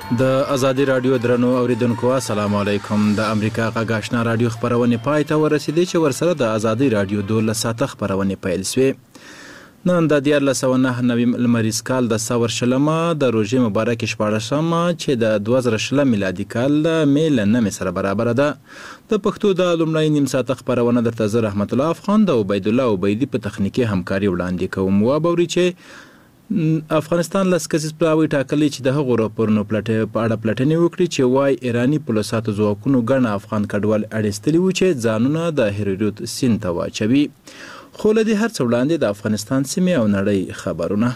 د ازادي رادیو درنو اوریدونکو السلام علیکم. د امریکا غږ آشنا رادیو خبرونه پای ته ورسیدي چې ورسره د ازادي رادیو 12 ساعته خبرونه پیل شوې. نن د 1409 لمریز کال د سور شلمه د روژې مبارک شپاړسمه چې د 2020 میلادي کال مې له نمې سره برابر ده. د پښتو د لومړی نیم ساعته خبرونه درته زه رحمت الله افغان د عبید الله عبیدی په تخنیکی همکاري وړاندې کوم. وبوري چې افغانستان لاس کسیز پلاوی ټاکلی چې د هغو راپورونو په اړه پلټنې وکړي چې وای ایرانی پولیساتو ځواکونو ګڼ افغان کډوال اړیستلي وو چې ځانونه د هریرود سیند ته واچوي. خو له دې هر څه وړاندې د افغانستان سیمې او نړۍ خبرونه.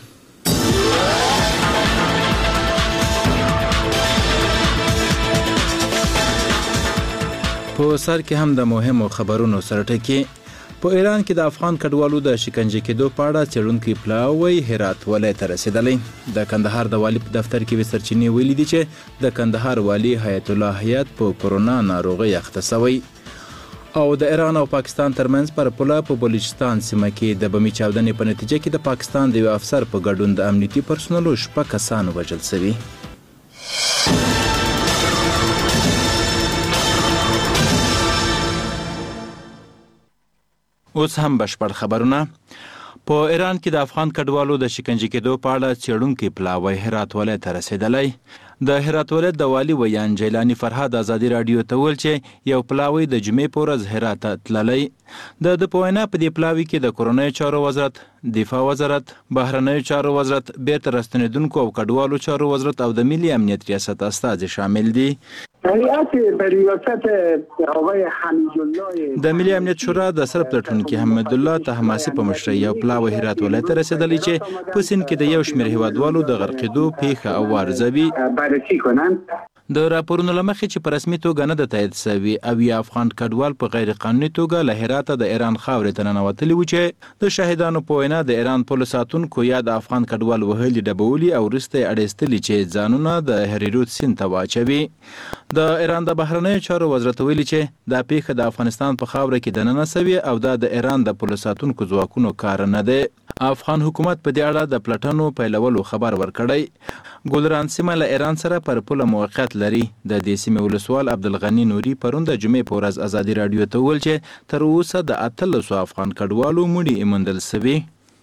په سر کې هم د مهمو خبرونو سره ټکی. په ایران کې د افغان کډوالو د شکنجه کېدو په اړه څېړونکي پلاوی هرات ولایت ته رسېدلی. د کندهار د والي په دفتر کې سرچینې ویلي دي چې د کندهار والي حیات الله حیات په کورونا ناروغۍ اخته شوی. او د ایران او پاکستان ترمنځ پر پوله په بلوچستان سیمه کې د بمي چاودنې په نتیجه کې د پاکستان د یو افسر په ګډون د امنیتي پرسونلو 6 کسان وژل شوي. اوس هم بشپړ خبرونه. په ایران کې د افغان کډوالو د شکنجه کېدو په اړه څېړونکي پلاوی هرات ولایت ته رسېدلی. د هرات ولایت د والي ویان جیلانی فرهاد ازادي رادیو ته ویل چې یو پلاوی د جمعې په ورځ هرات ته تللی. د په وینا په دې پلاوي کې د کورنیو چارو وزارت، دفاع وزارت، بهرنیو چارو وزارت، بیرته راستنېدونکو او کډوالو چارو وزارت او د ملي امنیت ریاست استازي شامل دي. د ملي امنیت شورا د سر پلټونکي حمید الله طهماسي په مشرۍ یو پلاوی هرات ولایت ته رسېدلی چې په سیند کې د یو شمېر هیوادوالو د غرقېدو پیښه اوارزوي. د راپورونو له مخې چې په رسمي توګه نه ده تایید شوي او یا افغان کډوال په غیر قانوني توګه له هراته د ایران خاورې ته ننوتلي وو چې د شاهدانو په وینا د ایران پولیس ساتونکو یا د افغان کډوال وهلي ډبولي او وروسته یې اړیستلي چې ځانونه د هریرود سیند ته واچوي. د ایران د بهرنیو چارو وزارت ویلي چې دا پیښه د افغانستان په خاوره کې دننه شوې او دا د ایران د پولیس ساتونکو ځواکونو کار نه دی. افغان حکومت په دې اړه د پلټنو پیلولو خبر ورکړی. ګلران سیمه له ایران سره پر پوله موقعیت لري. د دې سیمې ولسوال عبدالغني نوري پرون د جمعې په ورځ ازادي رادیو ته ویل چې تر اوسه د 13 افغان کډوالو مړي موندل شوي.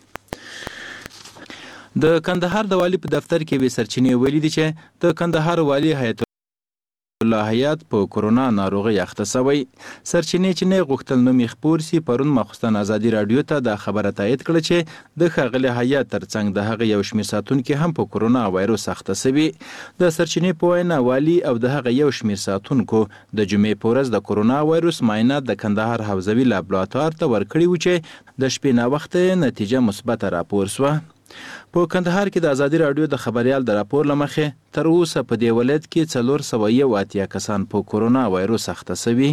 د کندهار د والي په دفتر کې سرچینې ویلي دي چې د کندهار والي حیات الله حیات په کورونا ناروغۍ اخته شوی. سرچینې چې نه غوښتل نوم یې خپور سي پرون ماخوستن ازادي رادیو ته د خبره تایید کړه چې د ښاغلي حیات ترڅنګ د هغه یو شمېر ساتونکي هم په کورونا وایروس اخته شوي. د سرچینې په وینا والي او د هغه یو شمېر ساتونکو د جمعې په ورځ د کورونا وایروس معاینات د کندهار حوزوي لابراتوار ته ورکړي وو چې د شپې ناوخته نتیجه مثبته راپور شوه. په کندهار کې د ازادي رادیو د خبريال د راپور لمخې تر اوسه په دې ولایت کې 481 کسان په کورونا وایروس اخته شوي.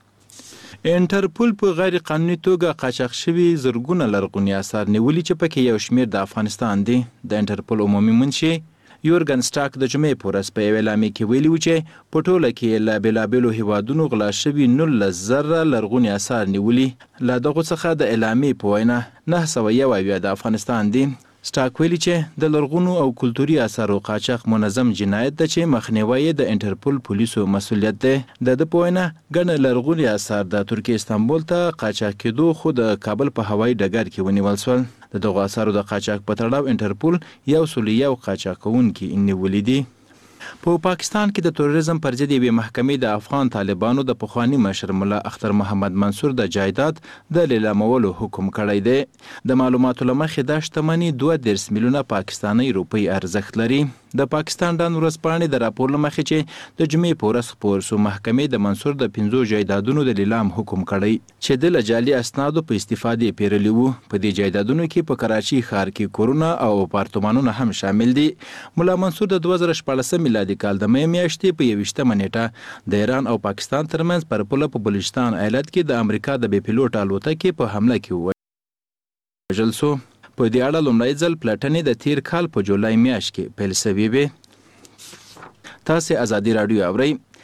انټرپول په غیر قانوني توګه قاچاق شوي زرګونه لرغوني آثار نیولي چې پکې یو شمېر د افغانستان دي. د انټرپول عمومي منشي یورګن سټاک د جمعې په ورځ په یوه اعلامیه کې ویلي وو چې په ټوله کې له بېلابېلو هیوادونو غلا شوي 19,000 لرغوني آثار نیولي. له دغو څخه د اعلامیې په وینا 901 د افغانستان دي. سټاک ویلي چې د لرغونو او کلتوري اثارو قاچاق منظم جنایت ده چې مخنیوی د انټرپول پولیسو مسؤلیت دی. د په وینا ګڼ لرغوني اثار د ترکیه استانبول ته قاچاق کېدو خو د کابل په هوایي ډګر کې ونیول شول. د دغو اثارو د قاچاق په تړاو انټرپول 101 قاچاقونکي نیولي دي. په پاکستان کې د تروریزم پر ضد یوې محکمې د افغان طالبانو د پخواني مشر ملا اختر محمد منصور د جایداد د لیلامولو حکم کړی دی. د معلوماتو له مخې دا شتمني 32 میلیونه پاکستاني روپۍ ارزښت لري. د پاکستان ډان ورځپاڼې د راپور له مخې چې د جمعې په ورځ خپور شو محکمې د منصور د 5 جایدادونو د لیلام حکم کړی چې د جعلي اسنادو په استفادې پیرلی وو. په دې جایدادونو کې په کراچي ښار کې کورونه او اپارتمانونه هم شامل دي. ملا منصور د 2014 میلادي کال د مې میاشتې په 21 نیټه د ایران او پاکستان ترمنځ پر پوله په بلوچستان ایالت کې د امریکا د بې پیلوټ الوتکې په حمله کې وژل شو. په دې اړه لومړی ځل پلټنې د تیر کال په جولای میاشت کې پیل شوې وې. تاسې ازادي رادیو اورئ.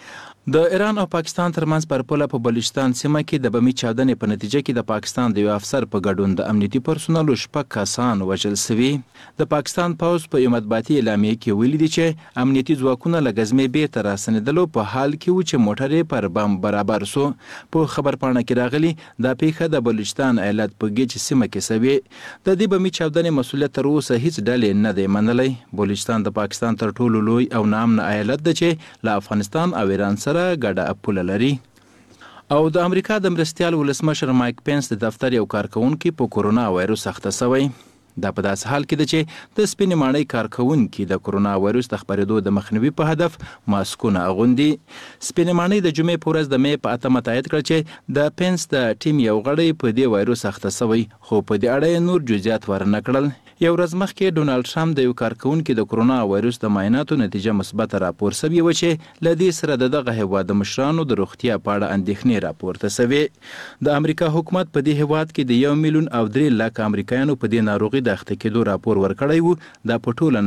د ایران او پاکستان ترمنځ پر پوله په بلوچستان سیمه کې د بمي چاودنې په نتیجه کې د پاکستان د یو افسر په ګډون د امنیتي پرسونلو 6 کسان وژل شوي. د پاکستان پوځ په یو مطبوعاتي اعلامیه کې ویلي دي چې امنیتي ځواکونه له غزمې بیرته راستنېدلو په حال کې و چې موټر یې پر بم برابر سو. په خبرپاڼه کې راغلي دا پیښه د بلوچستان ایالت په ګیج سیمه کې شوې. د دې بمي چاودنې مسؤلیت تر اوسه هیڅ ډلې نه دی منلی. بلوچستان د پاکستان تر ټولو لوی او ناامنه ایالت دی چې له افغانستان او ایران سره ګډه پوله لري. او د امریکا د مرستیال ولسمشر مایک پینس د دفتر یو کارکونکي په کورونا وایروس اخته شوی. دا په داسې حال کې ده چې د سپینې ماڼۍ کارکونکي د کورونا وایروس د خپرېدو د مخنیوي په هدف ماسکونه اغوندي. سپینې ماڼۍ د جمعې په ورځ د مې په 8 تایید کړ چې د پینس د ټیم یو غړی په دې وایروس اخته شوی، خو په دې اړه نور جزئیات ورنه کړل. یو ورځ مخکې ډونالد ټرمپ د یو کارکونکي د کورونا وایروس د معایناتو نتیجه مثبت راپور شوی و چې له دې سره دغه هیواد د مشرانو د روغتیا په اړه اندېښنې راپورته شوې. د امریکا حکومت په دې هیواد کې د 1 میلیون او 3 لک امریکایانو په دې ناروغي د اخته کېدو راپور ورکړی و. دا په ټوله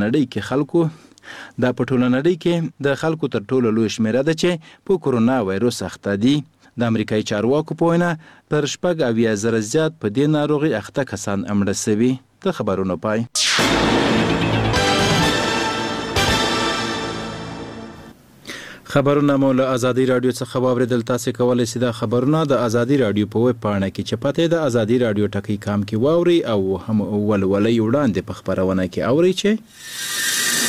نړۍ کې د خلکو تر ټولو لوی شمیره ده چې په کورونا وایروس اخته دي. د امریکایي چارواکو په وینا تر 80,000 زیات په دې ناروغي اخته کسان مړه شوي. د خبرونو پای. خبرونه مو له ازادي رادیو څخه واوریدل. تاسو کولی شئ د خبرونه د ازادي رادیو په ویب پاڼه کې چې پته د ازادي رادیو ټکی کام کې واوري او هم ولولې وړاندې په خبرونه کې اوري چې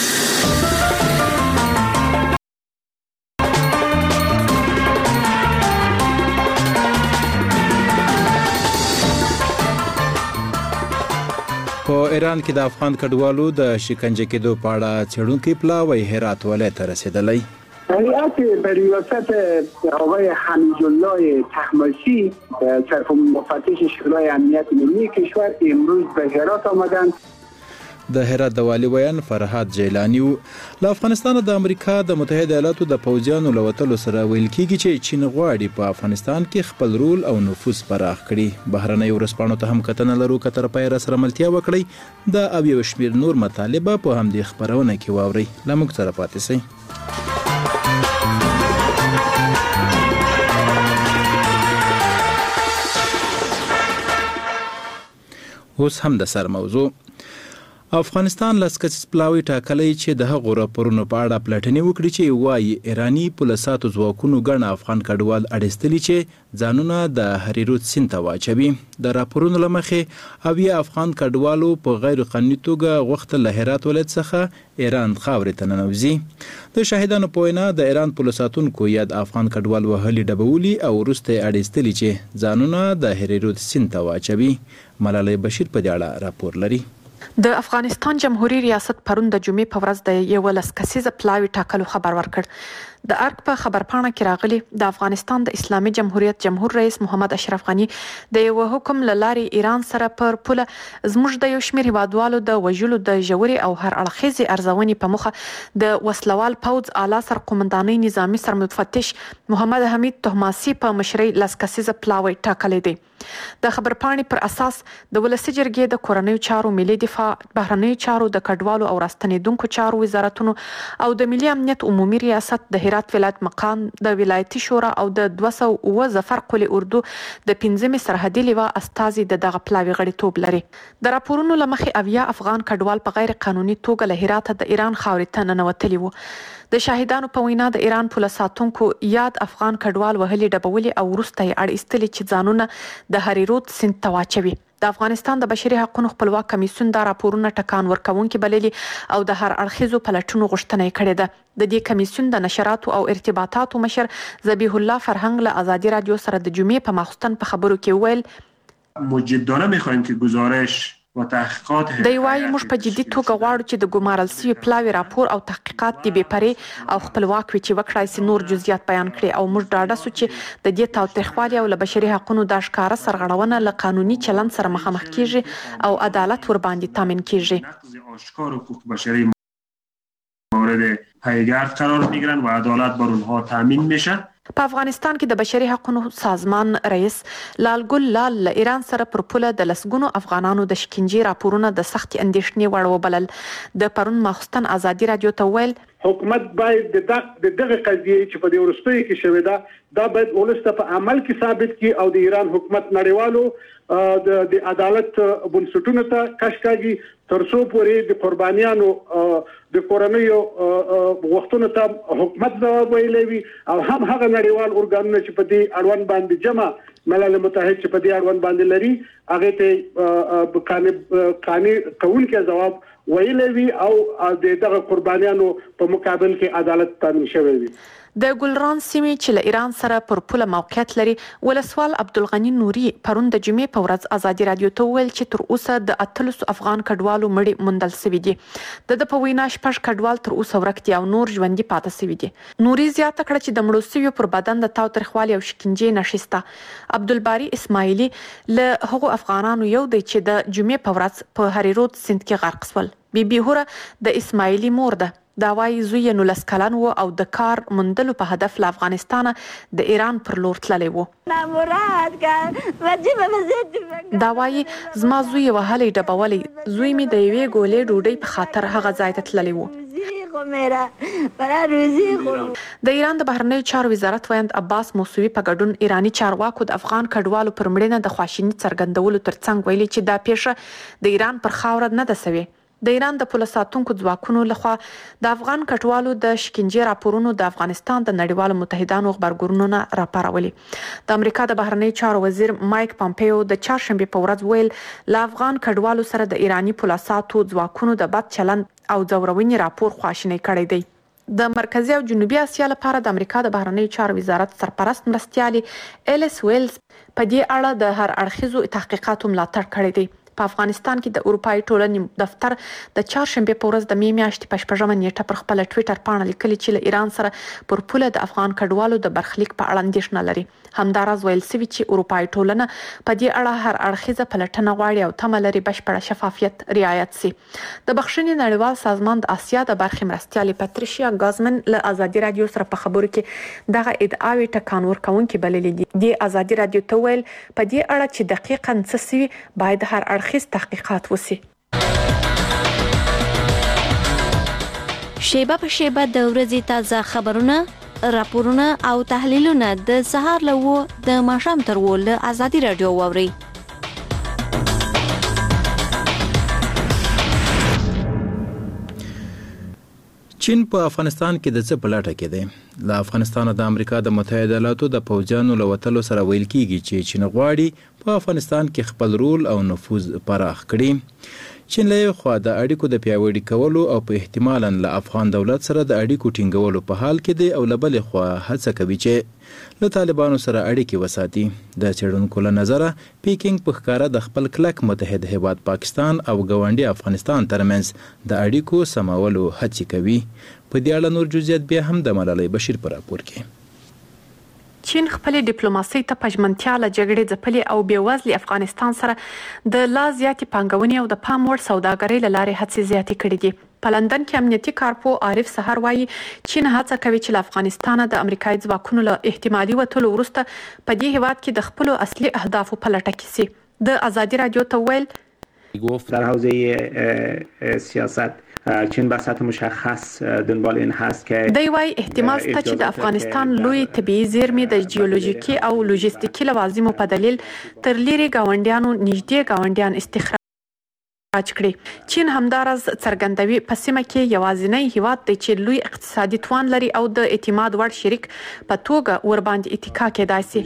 په ایران کې د افغان کډوالو د شکنجه کېدو په اړه څېړونکي پلاوی هرات ولایت ته رسېدلی. هیئت به ریاست آقای حمیدالله تحماسی سرف مفتش شورای امنیت ملی کشور امروز به هرات آمدند. د هرات د والي ویان فرهاد جیلانی له افغانستان د امریکا د متحده ایالاتو د پوځیانو له وتلو سره ویل کیږي چې چین غواړي په افغانستان کې خپل رول او نفوذ پراخ کړي. بهرنۍ ورځپاڼو ته هم کتنه لرو که تر پایه راسره ملتیا وکړئ. د او یو شمېر نور مطالبه په همدې خپرونه کې واورئ. له موږ سره پاتې شئ. اوس هم د سر موضوع. افغانستان لاسکسیز پلاوی ټاکلی چې د هغو راپورونو په اړه پلټنې وکړي چې وایي ایراني پولیساتو ځواکونو ګڼ افغان کډوال اړیستلي چې ځانونه د هریرود سیند ته واچوي. د راپورونو له مخې اویا افغان کډوالو په غیر قانوني توګه غوښتل له هرات ولایت څخه ایران خاورې ته ننوځي. د شاهدانو په وینا د ایران پولیساتونکو یا د افغان کډوال وهلي ډبولي او وروسته یې اړیستلي چې ځانونه د هریرود سیند ته واچوي. ملالۍ بشیر په دې اړه راپور لري. د افغانستان جمهوریت ریاست پرون د جمعې په ورځ د یو لاسکسیزه پلاوی ټاکلو خبر ورکړ. د ارګ په خبرپاڼه کې راغلي د افغانستان د اسلامي جمهوریت جمهور رئیس محمد اشرف غنی د یو حکم له لارې ایران سره پر پوله زموږ د یو شمېر هیوادوالو د وژلو د ژورې او هر اړخیزې ارزونې په موخه د وسلوال پوځ اعلی سرقومندانۍ نظامي سرمفتش محمد حمید تحماسي په مشرۍ لاسکسیزه پلاوی ټاکلی دی. د خبرپاڼې پر اساس د ولسي جرګې د کورنیو چارو، ملي دفاع، بهرنیو چارو، د کډوالو او راستنېدونکو چارو وزارتونو او د ملي امنیت عمومي ریاست د هرات ولایت مقام د ولایتي شورا او د 209 ظفر قل اردو د 15 سرحدي لیوا استازي دغه پلاوی غړیتوب لري. د راپورونو له مخې اویا افغان کډوال په غیر قانوني توګه له هرات د ایران خاورې ته ننوتلي وو. د شاهدانو په وینا د ایران پولیساتونکو یاد افغان کډوال وهلي ډبولي او وروسته یې اړیستلي چې ځانونه د هریرود سیند ته واچوي. د افغانستان د بشري حقوقو خپلواک کمیسیون دا راپورونه ټکان ورکوونکي بللي او د هر اړخیزو پلټنو غوښتنه یې کړې ده. د دې کمیسیون د نشراتو او ارتباطاتو مشر ذبیح الله فرهنګ له ازادي رادیو سره د جمعې په ماخوستن په خبرو کې ویل مجدانه میخوایم که گزارش و تحقیقات د یوای موږ په جدي توګه غواړو چې د ګمارل شوي پلاوی راپور او تحقیقات د بېپرې او خپلواک وي چې وکړای شي نور جزئیات بیان کړي او موږ ډاډه سو چې د دې تاوتریخوالي او له بشري حقوقو د ښکاره سرغړونه له قانوني چلند سره مخامخ کیږي او عدالت ور باندې تامین کیږي. آشکار حقوق بشری مورد پیگرد قرار میگیرن و عدالت بر اونها تامین میشه. په افغانستان کې د بشري حقوقو سازمان رئیس لالګل لال له ایران سره پر پوله د لسګونو افغانانو د شکنجې راپورونه د سختې اندېښنې وړ وبلل. د پرون ماخوستن ازادي رادیو ته ویل حکومت باید د دغه قضیه چې په دې وروستیو کې شوې ده دا باید ولسته په عمل کې ثابت کړي او د ایران حکومت نړیوالو د عدالت بنسټونو ته کش کاږي تر څو پورې د قربانیانو د کورنیو وختونو ته حکومت ځواب ویلوي او هم هغه نړیوال ارګانونه چې په دې اړوند باندې جمع ملل متحد چې په دې اړوند باندې لري هغه ته قانوني کوونکی ځواب ویلوي او دغه قربانیانو په مقابل کې عدالت تامین شوی وي. د ګلران سیمې چې له ایران سره پر پوله موقعیت لري ولسوال عبدالغنی نوري پرون د جمعې په ورځ ازادي رادیو ته وویل چې تر اوسه د 13 افغان کډوالو مړي موندل شوي دي. د په وینا 6 کډوال تر اوسه ورک دي او نور ژوندي پاتې شوي دي. نوري زیاته کړه چې د مړو شویو پر بدن د تاوتریخوالي او شکنجې نښې شته. عبدالباري اسماعیلي له هغو افغانانو یو دی چې د جمعې په ورځ په هریرود سیند کې غرق شول. بیبي هوره د اسماعیلي مور ده. دا وايي زوی 19 کلن و او د کار موندلو په هدف له افغانستان د ایران پر لور تللی و. دا وايي زما زوی وهلې ډبولې زوی می د یوې ګولې ډوډۍ په خاطر هغه ځای ته تللی و. د ایران د بهرنیو چارو وزارت ویاند عباس موسوي په ګډون ایرانی چارواکو د افغان کډوالو پر مړینه د خواشینی څرګندولو ترڅنګ ویلي چې دا پیښه د ایران پر خاوره نه ده شوې. د ایران د پولیسو ساتونکو ځواکونو لخوا د افغان کډوالو د شکنجې راپورونو د افغانستان د نړیوالو متحدانو خبرګونونه راپارولي. د امریکا د بهرنیو چارو وزیر مایک پامپیو د چهارشنبه په ورځ ویل له افغان کډوالو سره د ایرانی پولیسو ځواکونو د بد چلند او ځورونې راپور خواشینی کړی دی. د مرکزی او جنوبي اسیا لپاره د امریکا د بهرنیو چارو وزارت سرپرست مرستیالي ایلیس ویلز په دې اړه د هر اړخیزو تحقیقاتو ملاتړ کړی دی. په افغانستان کې د اروپאי ټولنې دفتر د چهارشنبه په ورځ د می میاشتې په 8مه نیټه پر خپل ټوئیټر پاڼه لیکلي چې له ایران سره پر پوله د افغان کډوالو د برخلیک په اړه اندېښنه لري. همداراز ویل شوی چې اروپאי ټولنه په دې اړه هر اړخیزه پلټنه غواړي او تمه لري بشپړه شفافیت رعایت شي. د بخښنې نړیوال سازمان د آسیا د برخې مرستیالي پاتریشیا ګازمن له ازادي رادیو سره په خبرو کې دغه ادعاوې ټکان ورکوونکې بللې دي. د ازادي رادیو ته ویل په دې اړه چې دقیقاً څه شوي باید هر اړخیز تحقیقات وشي. شیبه په شیبه د ورځې تازه خبرونه، راپورونه او تحلیلونه د سهار له و د ماښام تر و له ازادي رادیو واوري. چین په افغانستان کې د څه په لټه کې دی؟ له افغانستان د امریکا د متحده ایالاتو د پوځیانو له وتلو سره ویل کیږي چې چین غواړي په افغانستان کې خپل رول او نفوذ پراخ کړي. چین له یو خوا د اړیکو د پیاوړي کولو او په احتمالاً له افغان دولت سره د اړیکو ټینګولو په حال کې دی او له بلې خوا هڅه کوي چې له طالبانو سره اړیکې وساتي. د څېړونکو له نظره پیکینګ په ښکاره د خپل کلک متحد هیواد پاکستان او ګاونډي افغانستان ترمنځ د اړیکو سمولو هڅې کوي. په دې اړه نور جزئیات بیا هم د ملالۍ بشیر په راپور کې. چین خپل ډیپلوماسي ته پجمنتیا له جګړې ځپلې او بیوزلي افغانستان سره د لا زیاتې پانګونې او د پام وړ سوداګرۍ له لارې هڅې زیاتې کړې دي. په لندن کې امنیتي کارپو عارف سحر وایي چین هڅه کوي چې له افغانستان د امریکایي ځواکونو له احتمالي وتلو وروسته په دې هیواد کې د خپل اصلي اهدافو په لټه کې شي. د ازادي رادیو ته ویل در حوزه سیاست چین به سطح مشخص دنبال این هست که دی وايي احتمال شته چې د افغانستان لوی طبيعي زیرمې د جیولوژیکي او لوجستیکي لوازمو په دلیل تر لري گاونډیانو نږدې گاونډیان استخراج کړي. چین همدارز څرګندوي په سیمه کې یوازینی هیواد دی چې لوی اقتصادي توان لري او د اعتماد وړ شریک په توګه ور باندې اتکا کېدای شي.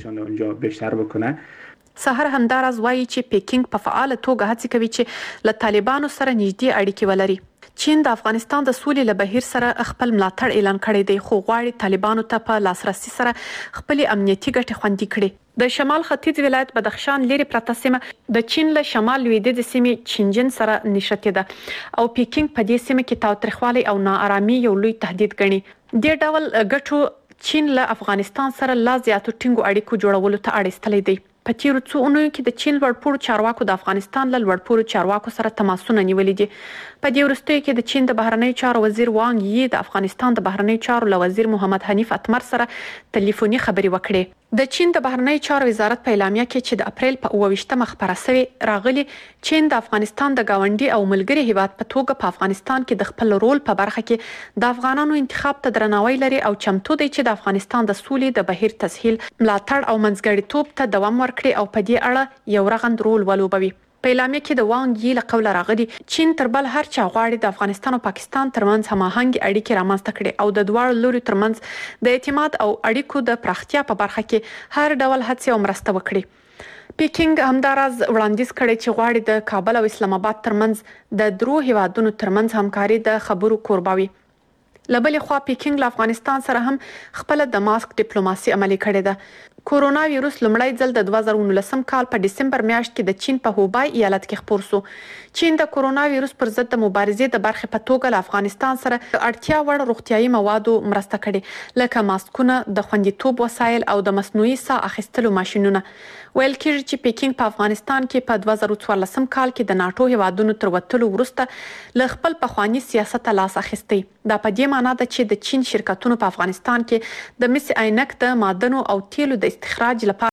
سحر همدارز وایي چې پیکینګ په فعال توګه هڅه کوي چې له طالبانو سره نږدې اړیکې ولري. چین د افغانستان د سولې له بهیر سره خپل ملاتړ اعلان کړی دی خو غواړي طالبانو ته په لاسرسي سره خپل امنیتي ګټې خوندي کړي. د شمال ختیځ ولایت بدخشان لري پرته سیمه د چین له شمال لویدیځ سیمې چینجن سره نښتې ده او پیکینګ په دې سیمه کې تاوتریخوالی او ناارامي یو لوی تهدید ګڼي. دې ډول ګټو چین له افغانستان سره لا زیاتو ټینګو اړیکو جوړولو ته اړ ایستلی دی. په تیرو څو اونیو کې د چین لوړپوړو چارواکو د افغانستان له لوړپوړو چارواکو سره تماسونه نیولي دي. په دې وروستیو کې د چین د بهرنیو چارو وزیر وانګ یی د افغانستان د بهرنیو چارو له وزیر محمد حنیف اتمر سره ټلیفوني خبرې وکړې. د چین د بهرنیو چارو وزارت په اعلامیه کې چې د اپریل په 28مه خبره شوې راغلي، چین د افغانستان د گاونډي او ملګري هیواد په توګه په افغانستان کې د خپل رول په برخه کې د افغانانو انتخاب ته درناوی لري او چمتو دی چې د افغانستان د سولې د بهیر تسهیل، ملاتړ او منځګړیتوب ته دوام ورکړي او په دې اړه یو رغند رول ولوبوي. په اعلامیه کې د وانګ یی له قوله راغلي، چین تر بل هر چا غواړي د افغانستان او پاکستان ترمنځ هماهنګ اړیکې رامنځته کړي او د دواړو لوري ترمنځ د اعتماد او اړیکو د پراختیا په برخه کې هر ډول هڅې او مرسته وکړي. پیکینګ همداراز وړاندیز کړی چې غواړي د کابل او اسلام آباد ترمنځ د درو هیوادونو ترمنځ همکاري د خبرو کوربه وي. لبلې خوا پیکینګ له افغانستان سره هم خپل د ماسک ډیپلوماسي عملي کړې ده. کورونا وایروس لومړی ځل د 2019 کال په ډسمبر میاشت کې د چین په هوبای ایالت کې خپور شو. چین د کورونا وایروس پر ضد د مبارزې د برخې په توګه له افغانستان سره اړتیا وړ روغتیايي موادو مرسته کړې، لکه ماسکونه، د خوندیتوب وسایل او د مصنوعي ساه اخیستلو ماشینونه. ویل کېږي چې پیکینګ په افغانستان کې په 2014 کال کې د ناتو هیوادونو تر وتلو وروسته له خپل پخوانی سیاست لاس اخیستی. دا په دې معنی ده چې د چین شرکتونو په افغانستان کې د مس عینک د معدنو او تیلو د استخراج لپاره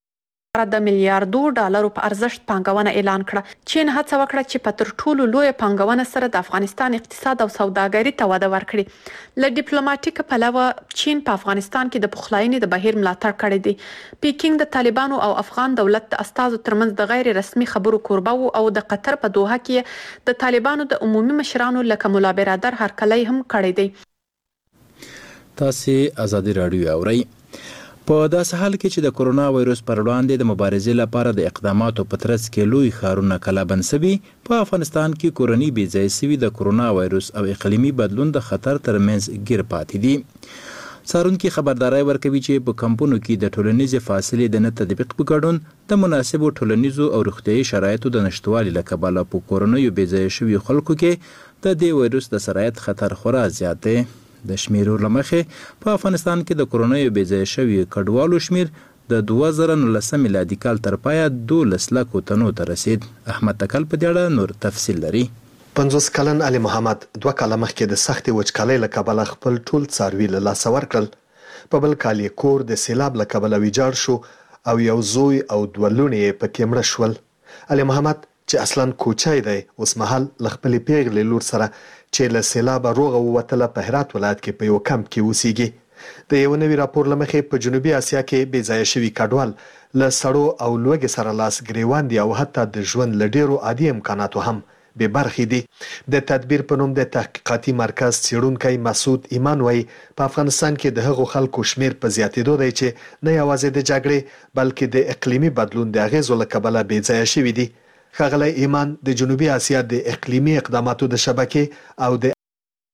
د میلیارډو ډالرو په ارزښت پانګونه اعلان کړه. چین هڅه وکړه چې په تر ټولو لوی پانګونه سره د افغانستان اقتصاد او سوداګري ته وده ورکړي. له ډیپلوماټیک پلوه چین په افغانستان کې د پخلاینې د بهیر ملاتړ کړی دی. پیکینګ د طالبانو او افغان دولت د استازو ترمنځ د غیر رسمي خبرو کوربه وو او د قطر په دوحه کې د طالبانو د عمومي مشرانو لکه مولا برادر هرکلی هم کړی دی. تاسو ازادي رادیو اورئ. په داسې حال کې چې د کورونا وایروس پر وړاندې د مبارزې لپاره د اقداماتو په ترڅ کې لوی ښارونه کلابند شوي، په افغانستان کې کورنۍ بې ځایه شوي د کورونا وایروس او اقلیمي بدلون د خطر ترمنځ ګیر پاتې دي. څارونکي خبرداری ورکوي چې په کمپونو کې د ټولنیزې فاصلې د نه تطبیق په ګډون د مناسبو ټولنیزو او روغتیايي شرایطو د نشتوالي له کبله په کورنیو بې ځایه شویو خلکو کې د دې وایروس د سرایت خطر خورا زیات دی. د شمیرو له مخې په افغانستان کې د کورونیو بې ځایه شویو کډوالو شمیر د 2019 میلادي کال تر پایه 12 لکو تنو ته رسید. احمد تکل په دې اړه نور تفصیل لري. 50 کلن علي محمد 2 کاله مخکې د سختې وچکالۍ له کبله خپل ټول څاروي له لاسه ورکړل. په بل کال یې کور د سیلاب له کبله ویجاړ شو او یو زوی او 2 لوڼې یې پکې مړه شول. علي محمد چې اصلا کوچای دی، اوس مهال له خپلې پیغلې لور سره چې له سیلابه روغه ووتله په هرات ولایت کې په یو کمپ کې اوسیږي. د یو نوي راپور له مخې په جنوبي اسیا کې بې ځایه شوي کډوال له سړو او لوږې سره لاس ګریوان دي او حتی د ژوند له ډېرو عادي امکاناتو هم بې برخې دي. د تدبیر په نوم د تحقیقاتي مرکز څیړونکی مسعود ایمان وایي په افغانستان کې د هغو خلکو شمیر په زیاتېدو دی چې نه یوازې د جګړې بلکې د اقلیمي بدلون د اغیزو له کبله بې ځایه شوي دي. ښاغلی ایمان د جنوبي اسیا د اقلیمي اقداماتو د شبکې او د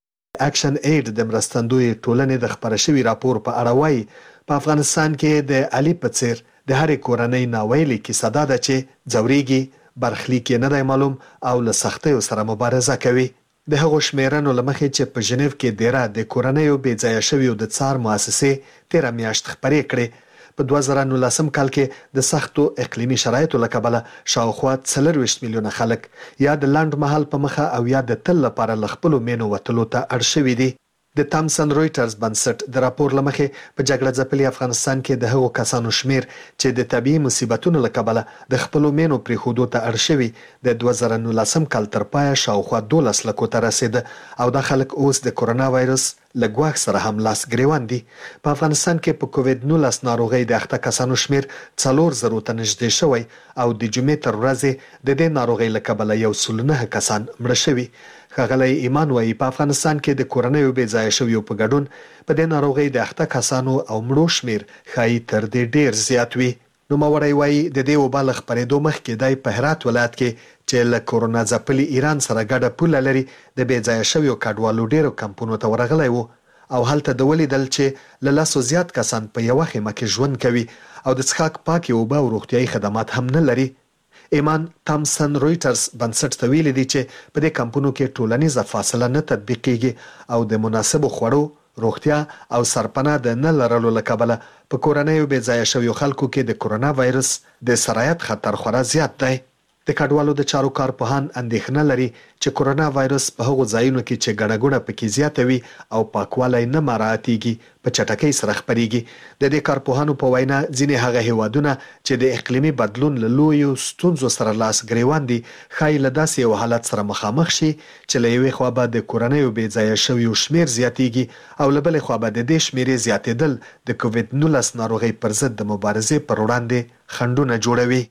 اکشن اید د مرستندوی ټولنې د خبره شوي راپور په اړه وایي په افغانستان کې د علي په څیر د هرې کورنۍ ناویلې کیسه دا ده چې ځورېږي، برخلیک یې نه دی معلوم او له سختیو سره مبارزه کوي. د هغو شمیرنو له مخې چې په ژنیو کې دیره د کورنیو بې ځایه شویو د څار مؤسسې 13 میاشت خپرې کړې. په 2019 کال کې د سختو اقلیمي شرایطو له کبله شاوخوا 24 میلیونه خلک یا د لنډ مهال په مخه او یا د تل لپاره له خپلو مینو وتلو ته اړ شوي دي. د تامسن رویټرز بنسټ د راپور له مخې په جګړه ځپلي افغانستان کې د هغو کسانو شمیر چې د طبیعي مصیبتونو له کبله د خپلو مینو پرېښودو ته اړ شوي د 2019 کال تر پایه شاوخوا 12 لکو ته رسېده او دا خلک اوس د کورونا وایروس له ګواښ سره هم لاس ګریوان دي. په افغانستان کې په کووید 19 ناروغۍ د اخته کسانو شمیر 4,000 ته نږدې شوی او د جمعې تر ورځې د دې ناروغۍ له کبله 109 کسان مړه شوي. ښاغلی ایمان وایي په افغانستان کې د کورنیو بې ځایه شویو په ګډون په دې ناروغۍ د اخته کسانو او مړو شمیر ښایي تر دې ډیر زیات وي. نوموړی وایي د دې وبا له خپرېدو مخکې دی په هرات ولایت کې چې له کورونا ځپلي ایران سره ګډه پوله لري د بې ځایه شویو کډوالو ډیرو کمپونو ته ورغلی و او هلته د ولیدل چې له 100 زیات کسان په یوه خیمه کې ژوند کوي او د څښاک پاکې اوبه او روغتیايي خدمات هم نه لري. ایمان تامسن رویټرز بنسټ ته ویلي دي چې په دې کمپونو کې ټولنیزه فاصله نه تطبیقیږي او د مناسبو خوړو، روغتیا او سرپناه د نه لرلو له کبله په کورنیو بې ځایه شویو خلکو کې د کرونا وایرس د سرایت خطر خورا زیات دی. د کډوالو د چارو کارپوهان اندېښنه لري چې کرونا وایرس په هغو ځایونو کې چې ګڼه ګوڼه پکې زیاته وي او پاکوالی نه مراعاتېږي په چټکۍ سره خپریږي. د دې کارپوهانو په وینا ځینې هغه هیوادونه چې د اقلیمي بدلون له لویو ستونزو سره لاس ګریوان دي ښایي له داسې یو حالت سره مخامخ شي چې له یوې خوا به د کورنیو بې ځایه شویو شمیر زیاتېږي او له بلې خوا به د دې شمیرې زیاتېدل د کووډ 19 ناروغۍ پر ضد د مبارزې پر وړاندې خنډونه جوړوي.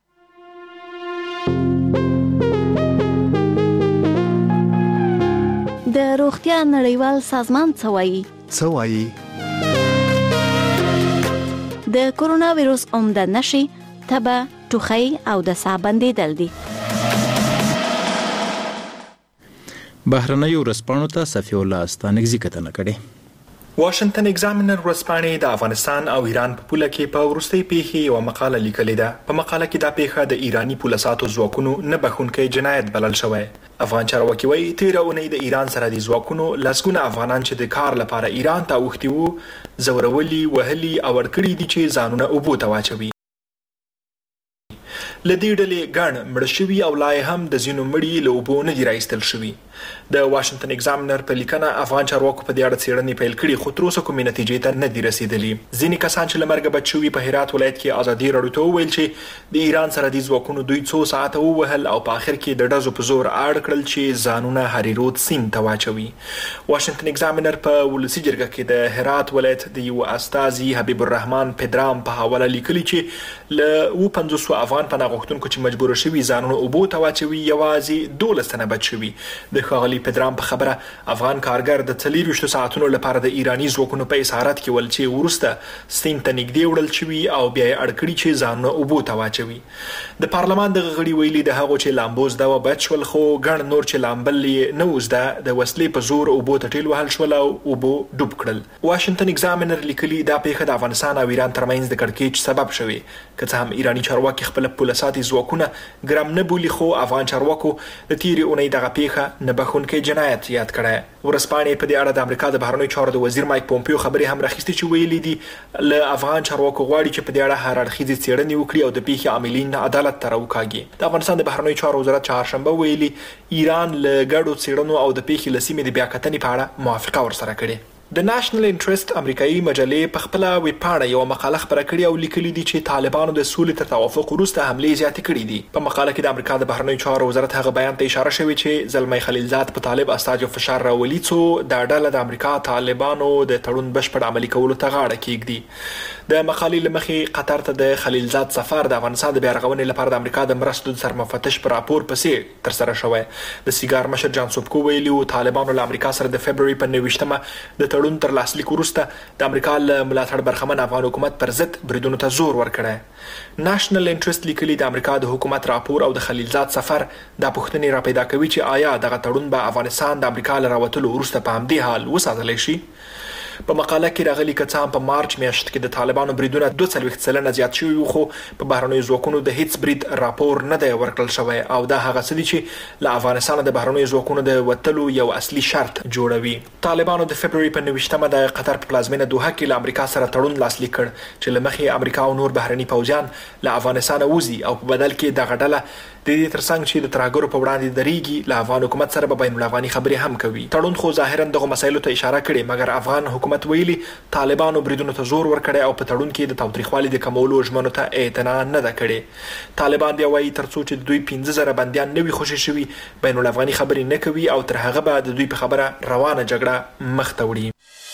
د روغتیا نړیوال سازمان څه وایي؟ د کرونا ویروس عمده نښې تبه، ټوخی او د ساه بندېدل دي. بهرنیو ورځپاڼو ته صفي الله استانکزي کتنه کړې. واشنگټن ایگزامینر ورځپاڼې د افغانستان او ایران په پوله کې په وروستۍ پیښې یوه مقاله لیکلې ده. په مقاله کې دا پیښه د ایرانی پوله ساتو ځواکونو نه بخښونکی جنایت بلل شوی. افغان چارواکي وایي تېره اونۍ د ایران سرحدي ځواکونو لسګونه افغانان چې د کار لپاره ایران ته اوښتي وو ځورولي، وهلي او اړ کړي دي چې ځانونه اوبو ته واچوي. له دې ډلې ګڼ مړه شوي او لا یې هم د ځینو مړي له اوبو نه دي راایستل شوي. د واشنگټن ایگزامینر په لیکنه افغان چارواکو په دې اړه څېړنې پیل کړي خو تر اوسه کومې نتیجې ته نه دي رسېدلي. ځینې کسان چې له مرګه بچ شوي په هرات ولایت کې ازادي راډیو ته وویل چې د ایران سرحدي ځواکونو دوی څو ساعته ووهل او په آخر کې د ډزو په زور اړ کړل چې ځانونه هریرود سیند ته واچوي. واشنگټن ایگزامینر په ولسي جرګه کې د هرات ولایت د یو استازي حبیب الرحمن پدرام په حواله لیکلي چې له 50 افغان پناه غوښتونکو چې مجبور شوي ځانونه اوبو ته واچوي یوازې 12 تنه بچ شوي. د ښاغلي پدرام په خبره افغان کارګر د 24 ساعتونو لپاره د ایرانی ځواکونو په اسارت کې ول چې وروسته سیند ته نږدې وړل شوي او بیا یې اړ کړي چې ځانونه اوبو ته واچوي. د پارلمان دغه غړي ویلي د هغو چې لامبو زده وه بچ شول خو ګڼ نور چې لامبل یې نه و زده د وسلې په زور اوبو ته ټیل وهل شول او اوبو ډوب کړل. واشنګټن ایگزامینر لیکلي دا پیښه د افغانستان او ایران ترمنځ د کړکېچ سبب شوی. که څه هم ایرانی چارواکي خپل پوله ساتي ځواکونه ګرم نه بولي خو افغان چارواکو د تېرې اونۍ دغه پیښه نه بخښونکی جنایت یاد کړی. ورځپاڼې په دې اړه د امریکا د بهرنیو چارو د وزیر مایک پومپیو خبرې هم راخیستې چې ویلي دي له افغان چارواکو غواړي چې په دې اړه هر اړخیزې څېړنې وکړي او د پیښې عاملین عدالت ته راوکاږي. د افغانستان د بهرنیو چارو وزارت چهارشنبه ویلي ایران له ګډو څېړنو او د پیښې له سیمې د بیاکتنې په اړه موافقه ورسره کړې. د ناشنل انټرست امریکایي مجلې په خپله ویبپاڼه یوه مقاله خپره کړې او لیکلي دي چې طالبانو د سولې تر توافق وروسته حملې زیاتې کړي دي. په مقاله کې د امریکا د بهرنیو چارو وزارت هغه بیان ته اشاره شوې چې زلمی خلیلزاد په طالب استازو فشار راولي څو دا ډله د امریکا طالبانو د تړون بشپړ عملي کولو ته غاړه کېږدي. د مقالې له مخې قطر ته د خلیلزاد سفر د افغانستان د بیارغونې لپاره د امریکا د مرستو د سرمفتش په راپور پسې ترسره شوی. د سیګار مشر جان سوبکو ویلي و طالبانو له امریکا سره د فبروري په 29 د تړون تر لاسلیک وروسته د امریکا له ملاتړ برخمن افغان حکومت پر ضد بریدونو ته زور ورکړی. ناشنل انټرست لیکلي د امریکا د حکومت راپور او د خلیلزاد سفر دا پوښتنې را پیدا کوي چې آیا دغه تړون به افغانستان د امریکا له راوتلو وروسته په همدې حال وساتلی شي. په مقاله کې راغلي که څه هم په مارچ میاشت کې د طالبانو بریدونه 42% زیات شوي خو په بهرنیو ځواکونو د هیڅ برید راپور نه دی ورکړل شوی او دا هغه څه دي چې له افغانستانه د بهرنیو ځواکونو د وتلو یو اصلي شرط جوړوي. طالبانو د فبروري په 29 د قطر په پلازمینه دوحه کې له امریکا سره تړون لاسلیک کړ چې له مخې امریکا او نور بهرني پوځیان له افغانستانه وځي او په بدل کې دغه ډله د دې ترڅنګ چې د ترهګرو په وړاندې درېږي له افغان حکومت سره به بین الافغاني خبرې هم کوي. تړون خو ظاهرا دغه مسایلو ته اشاره کړې مګر افغان حکومت ویلي طالبانو بریدونو ته زور ورکړی او په تړون کې د تاوتریخوالي د کمولو ژمنو ته اعتنا نه ده کړې. طالبان بیا وایي تر څو چې دوی 15,000 بندیان نه وي خوشي شوي بین الافغاني خبرې نه کوي او تر هغه به د دوی په خبره روانه جګړه مخ ته وړي.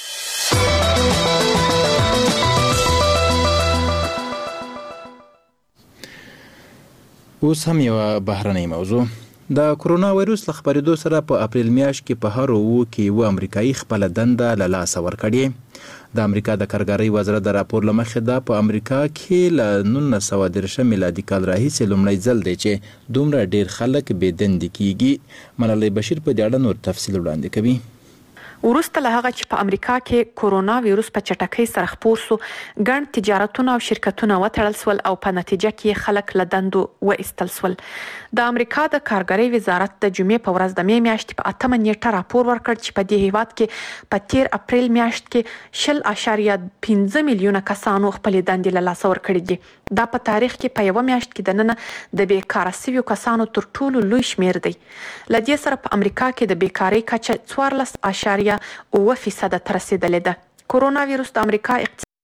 اوس هم یوه بهرنۍ موضوع. د کرونا وایروس له خپرېدو سره په اپریل میاشت کې په هر اوو کې یوه امریکایي خپله دنده له لاسه ورکړې. د امریکا د کارګرۍ وزارت د راپور له مخې دا په امریکا کې له 1930 میلادي کال راهیسې لومړی ځل دی چې دومره ډېر خلک بې دندې کیږي. ملالۍ بشیر په دې اړه نور تفصیل وړاندې کوي. وروسته له هغه چې په امریکا کې کورونا وایروس په چټکۍ سره خپور شو ګڼ تجارتونه او شرکتونه وتړل شول او په نتیجه کې خلک له دندو وایستل شول. د امریکا د کارګرۍ وزارت د جمعې په ورځ د می میاشتې په 8 نیټه راپور ورکړ چې په دې هیواد کې په 13 اپریل میاشت کې 0.5 میلیونه کسانو خپل دندې له لاسه ورکړي دي. دا په تاریخ کې په یو میاشت کې دننه د بیکاره سویو کسانو تر ټولو لوی شمیر دی. لدې سره په امریکا کې د بیکاری کچه 14.8% ته رسیدلې ده. کورونا وایروس د امریکا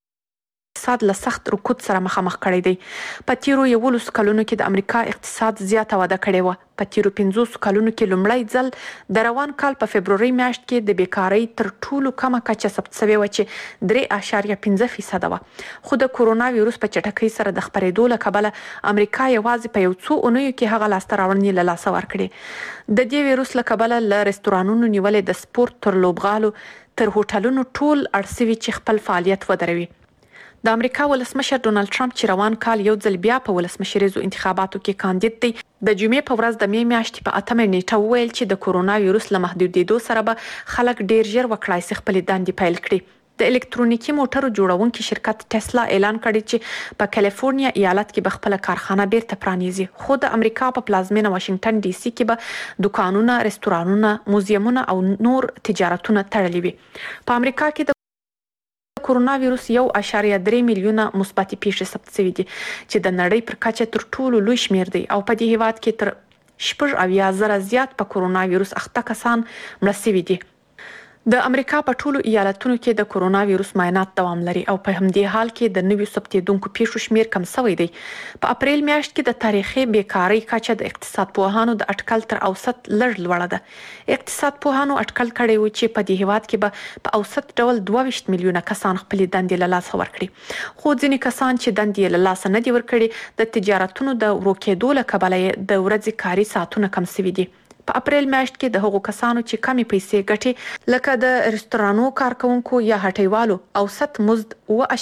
اقتصاد له سخت رکود سره مخامخ کړی دی. په تیرو 11 کلونو کې د امریکا اقتصاد زیاته وده کړې و. په تیرو 15 کلونو کې لومړی ځل د روان کال په فبروري میاشت کې د بیکاری تر ټولو کمه کچه ثبت شوې و چې 3.5% وه. خو د کورونا وایروس په چټکۍ سره د خپرېدو له کبله امریکا یوازې په یو څو اونیو کې هغه لاسته راوړنې له لاسه ورکړې. د دې وایروس له کبله له رستورانونو نیولې د سپورت تر لوبغالو تر هوټلونو ټول اړ شوي چې خپل فعالیت ودروي. د امریکا ولسمشر ډونالد ټرمپ چې روان کال یو ځل بیا په ولسمشریزو انتخاباتو کې کاندید دی، د جمعې په ورځ د می میاشتې په 8 نیټه وویل چې د کورونا وایروس له محدودېدو سره به خلک ډیر ژر وکړای شي خپل دندې پیل کړي. د الکترونیکي موټرو جوړونکي شرکت ټسلا اعلان کړی چې په کالیفورنیا ایالت کې به خپل کارخانه بیرته پرانیزي، خو د امریکا په پلازمینه واشنگټن ډي سي کې به دکانونه، رستورانونه، موزیمونه او نور تجارتونه تړلي وي. په امریکا کې د کورونا وایروس 1.3 میلیونه مثبتې پیښې ثبت شوې دي چې د نړۍ پر کچه تر ټولو لوی شمیر دی او په دې هیواد کې تر 80,000 زیات په کورونا وایروس اخته کسان مړه شوي دي. د امریکا په ټولو ایالتونو کې د کورونا وایروس معاینات دوام لري او په همدې حال کې د نویو ثبتېدونکو پیښو شمیر کم شوی دی. په اپریل میاشت کې د تاریخي بیکاری کچه د اقتصاد پوهانو د اټکل تر اوسط لږ لوړه ده. اقتصاد پوهانو اټکل کړی و چې په دې هیواد کې به په اوسط ډول 22 میلیونه کسان خپل دندې له لاسه ورکړي، خو ځینې کسان چې دندې له لاسه نه دي ورکړي د تجارتونو د ورو کېدو له کبله د ورځې کاري ساعتونه کم شوي دي. په اپریل میاشت کې د هغو کسانو چې کمی پیسې ګټي لکه د رستورانو کارکونکو یا هټیوالو اوسط مزد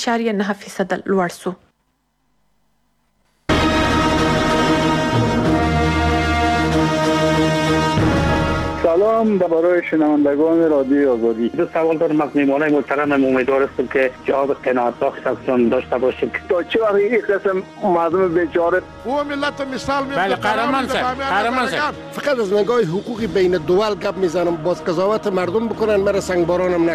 2.9% لوړ شو. سلام برای شنوندگان رادیو آزادی. دو سوال دارم از میهمانان محترمم. امیدوار هستم که جواب قناعت بخش ازتون داشته باشیم. تا چه وقت این قسم مردم بیچاره او ملت مثال میاد. بله قهرمان صاحب فقط از نگاه حقوقی بین الدول گپ میزنم، باز قضاوت مردم بکنن، مرا سنگبارانم